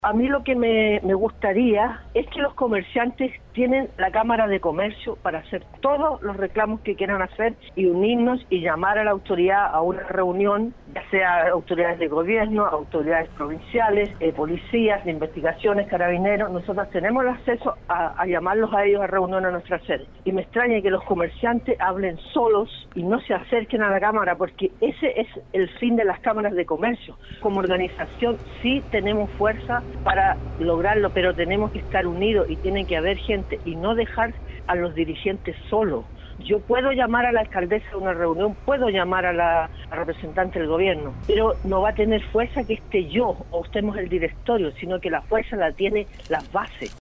A mí lo que me gustaría es que los comerciantes tienen la Cámara de Comercio para hacer todos los reclamos que quieran hacer y unirnos y llamar a la autoridad a una reunión, ya sea autoridades de gobierno, autoridades provinciales, policías, de investigaciones, carabineros. Nosotros tenemos el acceso a llamarlos a ellos a reunión a nuestra sede. Y me extraña que los comerciantes hablen solos y no se acerquen a la Cámara, porque ese es el fin de las cámaras de comercio. Como organización sí tenemos fuerza para lograrlo, pero tenemos que estar unidos y tiene que haber gente y no dejar a los dirigentes solos. Yo puedo llamar a la alcaldesa a una reunión, puedo llamar a la representante del gobierno, pero no va a tener fuerza que esté yo o estemos el directorio, sino que la fuerza la tiene las bases.